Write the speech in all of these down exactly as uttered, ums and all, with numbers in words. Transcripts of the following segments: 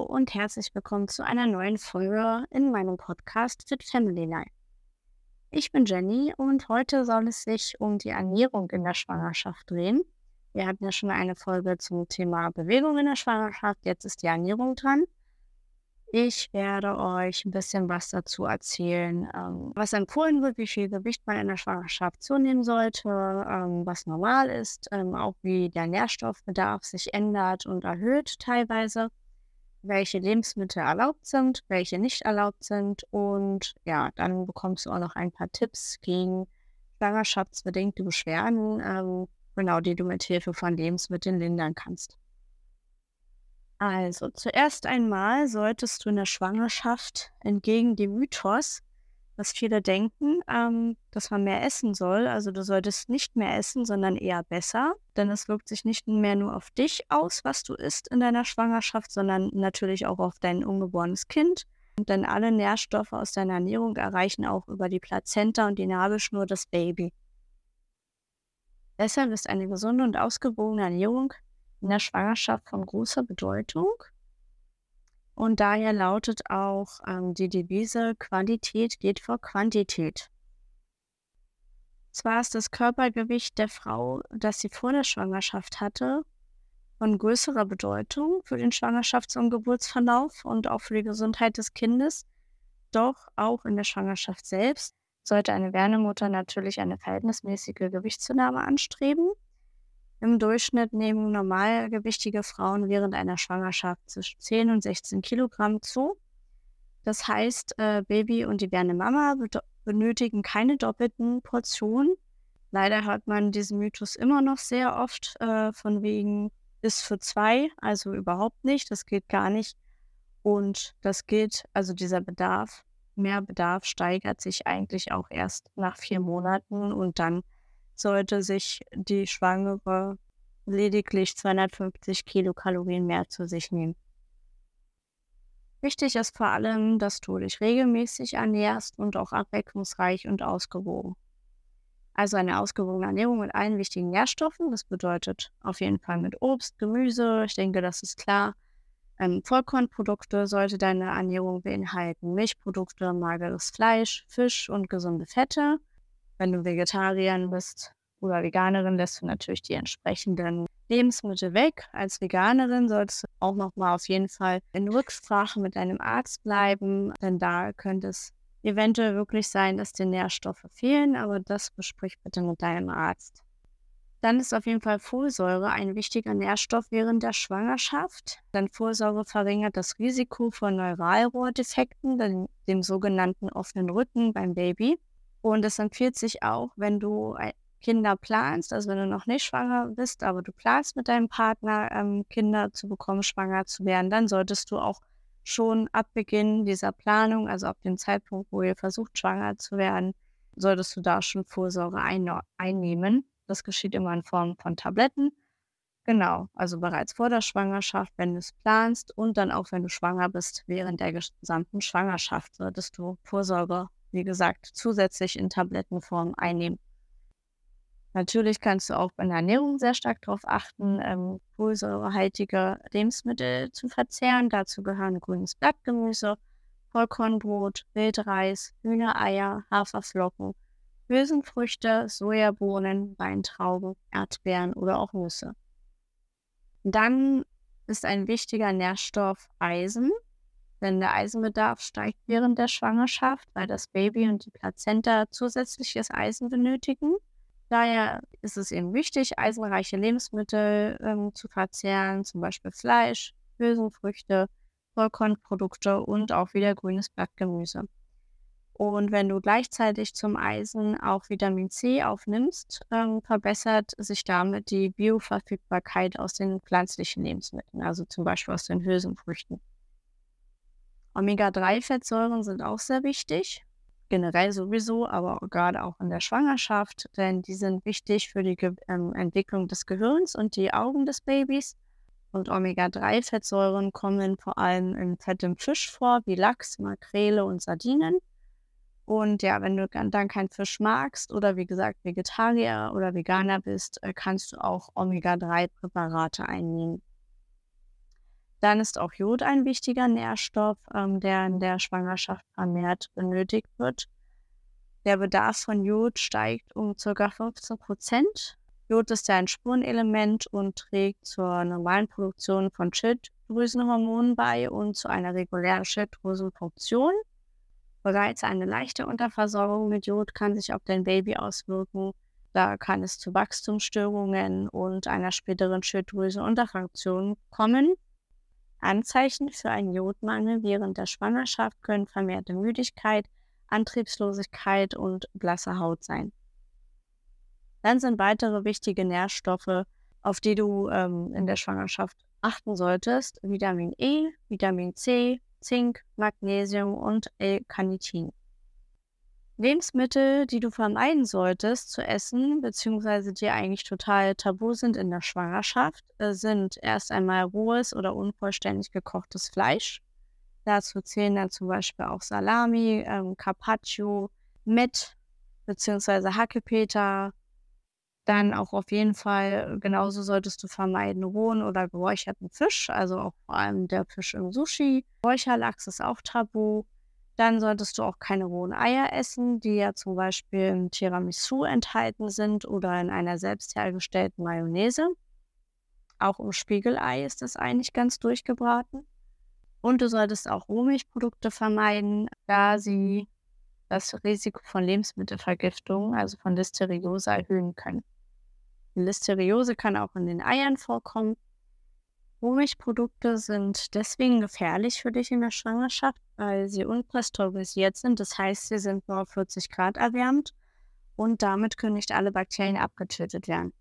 und herzlich willkommen zu einer neuen Folge in meinem Podcast Fit Family Life. Ich bin Jenny und heute soll es sich um die Ernährung in der Schwangerschaft drehen. Wir hatten ja schon eine Folge zum Thema Bewegung in der Schwangerschaft, jetzt ist die Ernährung dran. Ich werde euch ein bisschen was dazu erzählen, ähm, was empfohlen wird, wie viel Gewicht man in der Schwangerschaft zunehmen sollte, ähm, was normal ist, ähm, auch wie der Nährstoffbedarf sich ändert und erhöht teilweise, welche Lebensmittel erlaubt sind, welche nicht erlaubt sind und ja, dann bekommst du auch noch ein paar Tipps gegen schwangerschaftsbedingte Beschwerden, ähm, genau, die du mit Hilfe von Lebensmitteln lindern kannst. Also, zuerst einmal solltest du in der Schwangerschaft entgegen dem Mythos, was viele denken, ähm, dass man mehr essen soll. Also, du solltest nicht mehr essen, sondern eher besser, denn es wirkt sich nicht mehr nur auf dich aus, was du isst in deiner Schwangerschaft, sondern natürlich auch auf dein ungeborenes Kind. Denn alle Nährstoffe aus deiner Ernährung erreichen auch über die Plazenta und die Nabelschnur das Baby. Deshalb ist eine gesunde und ausgewogene Ernährung in der Schwangerschaft von großer Bedeutung. Und daher lautet auch ähm, die Devise: Qualität geht vor Quantität. Zwar ist das Körpergewicht der Frau, das sie vor der Schwangerschaft hatte, von größerer Bedeutung für den Schwangerschafts- und Geburtsverlauf und auch für die Gesundheit des Kindes. Doch auch in der Schwangerschaft selbst sollte eine werdende Mutter natürlich eine verhältnismäßige Gewichtszunahme anstreben. Im Durchschnitt nehmen normalgewichtige Frauen während einer Schwangerschaft zwischen zehn und sechzehn Kilogramm zu. Das heißt, äh, Baby und die werdende Mama bedo- benötigen keine doppelten Portionen. Leider hört man diesen Mythos immer noch sehr oft, äh, von wegen ist für zwei, also überhaupt nicht, das geht gar nicht. Und das gilt, also dieser Bedarf, Mehrbedarf steigert sich eigentlich auch erst nach vier Monaten und dann sollte sich die Schwangere lediglich zweihundertfünfzig Kilokalorien mehr zu sich nehmen. Wichtig ist vor allem, dass du dich regelmäßig ernährst und auch abwechslungsreich und ausgewogen. Also eine ausgewogene Ernährung mit allen wichtigen Nährstoffen, das bedeutet auf jeden Fall mit Obst, Gemüse, ich denke, das ist klar. Ähm, Vollkornprodukte sollte deine Ernährung beinhalten, Milchprodukte, mageres Fleisch, Fisch und gesunde Fette. Wenn du Vegetarierin bist oder Veganerin, lässt du natürlich die entsprechenden Lebensmittel weg. Als Veganerin solltest du auch nochmal auf jeden Fall in Rücksprache mit deinem Arzt bleiben, denn da könnte es eventuell wirklich sein, dass dir Nährstoffe fehlen, aber das besprich bitte mit deinem Arzt. Dann ist auf jeden Fall Folsäure ein wichtiger Nährstoff während der Schwangerschaft, denn Folsäure verringert das Risiko von Neuralrohrdefekten, dem, dem sogenannten offenen Rücken beim Baby. Und es empfiehlt sich auch, wenn du Kinder planst, also wenn du noch nicht schwanger bist, aber du planst mit deinem Partner ähm, Kinder zu bekommen, schwanger zu werden, dann solltest du auch schon ab Beginn dieser Planung, also ab dem Zeitpunkt, wo ihr versucht, schwanger zu werden, solltest du da schon Folsäure ein- einnehmen. Das geschieht immer in Form von Tabletten. Genau, also bereits vor der Schwangerschaft, wenn du es planst und dann auch, wenn du schwanger bist, während der gesamten Schwangerschaft solltest du Folsäure, wie gesagt, zusätzlich in Tablettenform einnehmen. Natürlich kannst du auch bei der Ernährung sehr stark darauf achten, ähm, folsäurehaltige Lebensmittel zu verzehren. Dazu gehören grünes Blattgemüse, Vollkornbrot, Wildreis, Hühnereier, Haferflocken, Hülsenfrüchte, Sojabohnen, Weintrauben, Erdbeeren oder auch Nüsse. Dann ist ein wichtiger Nährstoff Eisen, denn der Eisenbedarf steigt während der Schwangerschaft, weil das Baby und die Plazenta zusätzliches Eisen benötigen. Daher ist es eben wichtig, eisenreiche Lebensmittel ähm, zu verzehren, zum Beispiel Fleisch, Hülsenfrüchte, Vollkornprodukte und auch wieder grünes Blattgemüse. Und wenn du gleichzeitig zum Eisen auch Vitamin C aufnimmst, ähm, verbessert sich damit die Bioverfügbarkeit aus den pflanzlichen Lebensmitteln, also zum Beispiel aus den Hülsenfrüchten. Omega drei Fettsäuren sind auch sehr wichtig, generell sowieso, aber gerade auch in der Schwangerschaft, denn die sind wichtig für die Ge- ähm, Entwicklung des Gehirns und die Augen des Babys. Und Omega drei Fettsäuren kommen vor allem in fettem Fisch vor, wie Lachs, Makrele und Sardinen. Und ja, wenn du dann keinen Fisch magst oder wie gesagt Vegetarier oder Veganer bist, äh, kannst du auch Omega drei Präparate einnehmen. Dann ist auch Jod ein wichtiger Nährstoff, ähm, der in der Schwangerschaft vermehrt benötigt wird. Der Bedarf von Jod steigt um ca. fünfzehn Prozent. Jod ist ja ein Spurenelement und trägt zur normalen Produktion von Schilddrüsenhormonen bei und zu einer regulären Schilddrüsenfunktion. Bereits eine leichte Unterversorgung mit Jod kann sich auf dein Baby auswirken. Da kann es zu Wachstumsstörungen und einer späteren Schilddrüsenunterfunktion kommen. Anzeichen für einen Jodmangel während der Schwangerschaft können vermehrte Müdigkeit, Antriebslosigkeit und blasse Haut sein. Dann sind weitere wichtige Nährstoffe, auf die du ähm, in der Schwangerschaft achten solltest: Vitamin E, Vitamin C, Zink, Magnesium und L-Carnitin. Lebensmittel, die du vermeiden solltest zu essen, beziehungsweise die eigentlich total tabu sind in der Schwangerschaft, äh, sind erst einmal rohes oder unvollständig gekochtes Fleisch. Dazu zählen dann zum Beispiel auch Salami, ähm, Carpaccio, Mett beziehungsweise Hackepeter. Dann auch auf jeden Fall, genauso solltest du vermeiden, rohen oder geräucherten Fisch, also auch vor allem der Fisch im Sushi. Räucherlachs ist auch tabu. Dann solltest du auch keine rohen Eier essen, die ja zum Beispiel im Tiramisu enthalten sind oder in einer selbst hergestellten Mayonnaise. Auch im Spiegelei ist das eigentlich ganz durchgebraten. Und du solltest auch Rohmilchprodukte vermeiden, da sie das Risiko von Lebensmittelvergiftung, also von Listeriose, erhöhen können. Die Listeriose kann auch in den Eiern vorkommen. Rohmilchprodukte sind deswegen gefährlich für dich in der Schwangerschaft, weil sie unpasteurisiert sind. Das heißt, sie sind nur auf vierzig Grad erwärmt und damit können nicht alle Bakterien abgetötet werden.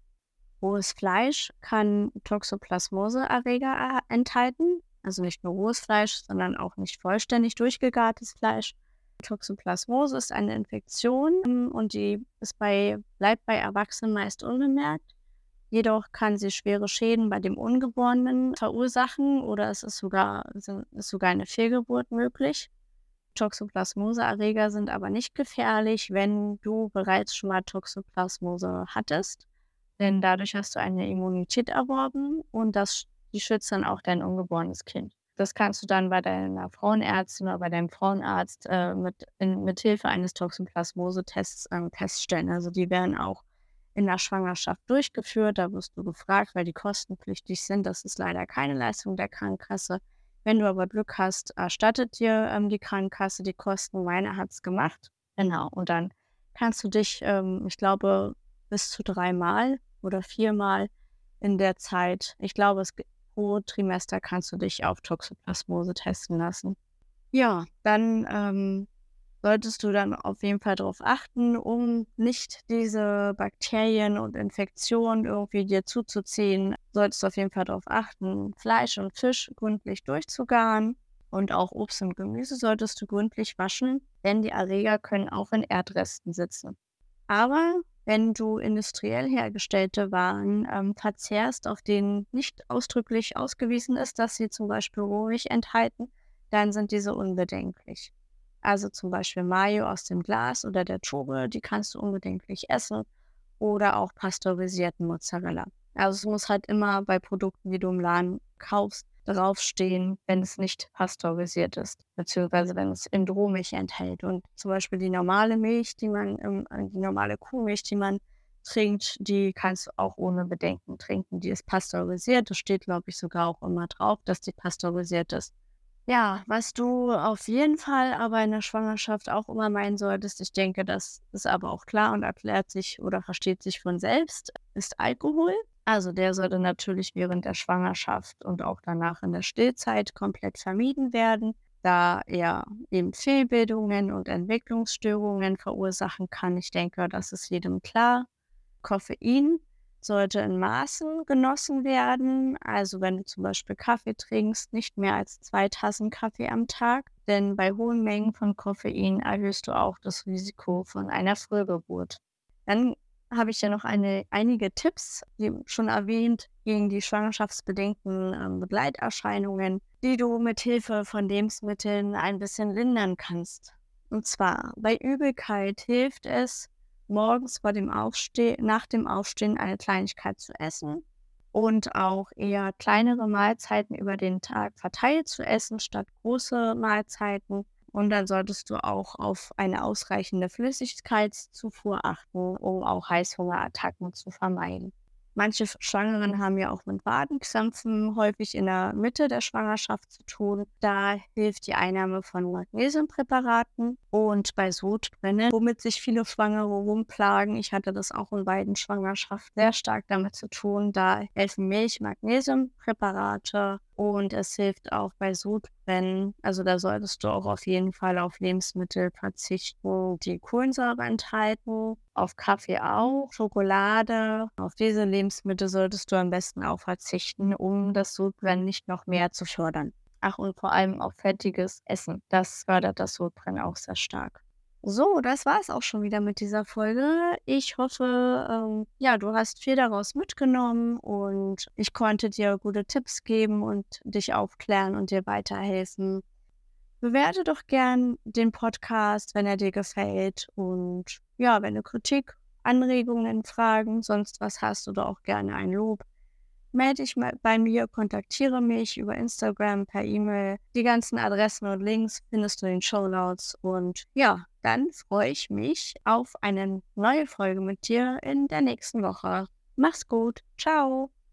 Rohes Fleisch kann Toxoplasmose-Erreger enthalten, also nicht nur rohes Fleisch, sondern auch nicht vollständig durchgegartes Fleisch. Toxoplasmose ist eine Infektion und die ist bei, bleibt bei Erwachsenen meist unbemerkt. Jedoch kann sie schwere Schäden bei dem Ungeborenen verursachen oder es ist sogar, ist sogar eine Fehlgeburt möglich. Toxoplasmose-Erreger sind aber nicht gefährlich, wenn du bereits schon mal Toxoplasmose hattest, denn dadurch hast du eine Immunität erworben und das, die schützt dann auch dein ungeborenes Kind. Das kannst du dann bei deiner Frauenärztin oder bei deinem Frauenarzt äh, mit, in, mit Hilfe eines Toxoplasmose-Tests äh, feststellen. Also die werden auch in der Schwangerschaft durchgeführt. Da wirst du gefragt, weil die kostenpflichtig sind. Das ist leider keine Leistung der Krankenkasse. Wenn du aber Glück hast, erstattet dir ähm, die Krankenkasse die Kosten. Meine hat es gemacht. Genau. Und dann kannst du dich, ähm, ich glaube, bis zu dreimal oder viermal in der Zeit, ich glaube, es pro Trimester kannst du dich auf Toxoplasmose testen lassen. Ja, dann ähm, solltest du dann auf jeden Fall darauf achten, um nicht diese Bakterien und Infektionen irgendwie dir zuzuziehen, solltest du auf jeden Fall darauf achten, Fleisch und Fisch gründlich durchzugaren und auch Obst und Gemüse solltest du gründlich waschen, denn die Erreger können auch in Erdresten sitzen. Aber wenn du industriell hergestellte Waren ähm, verzehrst, auf denen nicht ausdrücklich ausgewiesen ist, dass sie zum Beispiel Rohmilch enthalten, dann sind diese unbedenklich. Also zum Beispiel Mayo aus dem Glas oder der Tube, die kannst du unbedenklich essen, oder auch pasteurisierten Mozzarella. Also es muss halt immer bei Produkten, die du im Laden kaufst, draufstehen, wenn es nicht pasteurisiert ist, beziehungsweise wenn es in Rohmilch enthält. Und zum Beispiel die normale Milch, die man, ähm, die normale Kuhmilch, die man trinkt, die kannst du auch ohne Bedenken trinken. Die ist pasteurisiert. Das steht, glaube ich, sogar auch immer drauf, dass die pasteurisiert ist. Ja, was du auf jeden Fall aber in der Schwangerschaft auch immer meinen solltest, ich denke, das ist aber auch klar und erklärt sich oder versteht sich von selbst, ist Alkohol. Also der sollte natürlich während der Schwangerschaft und auch danach in der Stillzeit komplett vermieden werden, da er eben Fehlbildungen und Entwicklungsstörungen verursachen kann. Ich denke, das ist jedem klar. Koffein sollte in Maßen genossen werden. Also wenn du zum Beispiel Kaffee trinkst, nicht mehr als zwei Tassen Kaffee am Tag. Denn bei hohen Mengen von Koffein erhöhst du auch das Risiko von einer Frühgeburt. Dann habe ich ja noch eine, einige Tipps, wie schon erwähnt, gegen die schwangerschaftsbedingten ähm, Begleiterscheinungen, die du mit Hilfe von Lebensmitteln ein bisschen lindern kannst. Und zwar bei Übelkeit hilft es, morgens vor dem Aufstehen, nach dem Aufstehen eine Kleinigkeit zu essen und auch eher kleinere Mahlzeiten über den Tag verteilt zu essen, statt große Mahlzeiten. Und dann solltest du auch auf eine ausreichende Flüssigkeitszufuhr achten, um auch Heißhungerattacken zu vermeiden. Manche Schwangeren haben ja auch mit Wadenkrampfen häufig in der Mitte der Schwangerschaft zu tun. Da hilft die Einnahme von Magnesiumpräparaten und bei Sodbrennen, womit sich viele Schwangere rumplagen. Ich hatte das auch in beiden Schwangerschaften sehr stark damit zu tun. Da helfen Milch-Magnesiumpräparate und es hilft auch bei Sodbrennen. Also da solltest du auch auf jeden Fall auf Lebensmittel verzichten, die Kohlensäure enthalten. Auf Kaffee auch, Schokolade. Auf diese Lebensmittel solltest du am besten auch verzichten, um das Sodbrennen nicht noch mehr zu fördern. Ach, und vor allem auf fettiges Essen. Das fördert das Sodbrennen auch sehr stark. So, das war es auch schon wieder mit dieser Folge. Ich hoffe, ähm, ja, du hast viel daraus mitgenommen und ich konnte dir gute Tipps geben und dich aufklären und dir weiterhelfen. Bewerte doch gern den Podcast, wenn er dir gefällt. Und ja, wenn du Kritik, Anregungen, Fragen, sonst was hast oder auch gerne ein Lob, melde dich mal bei mir, kontaktiere mich über Instagram, per E-Mail. Die ganzen Adressen und Links findest du in den Shownotes. Und ja, dann freue ich mich auf eine neue Folge mit dir in der nächsten Woche. Mach's gut. Ciao.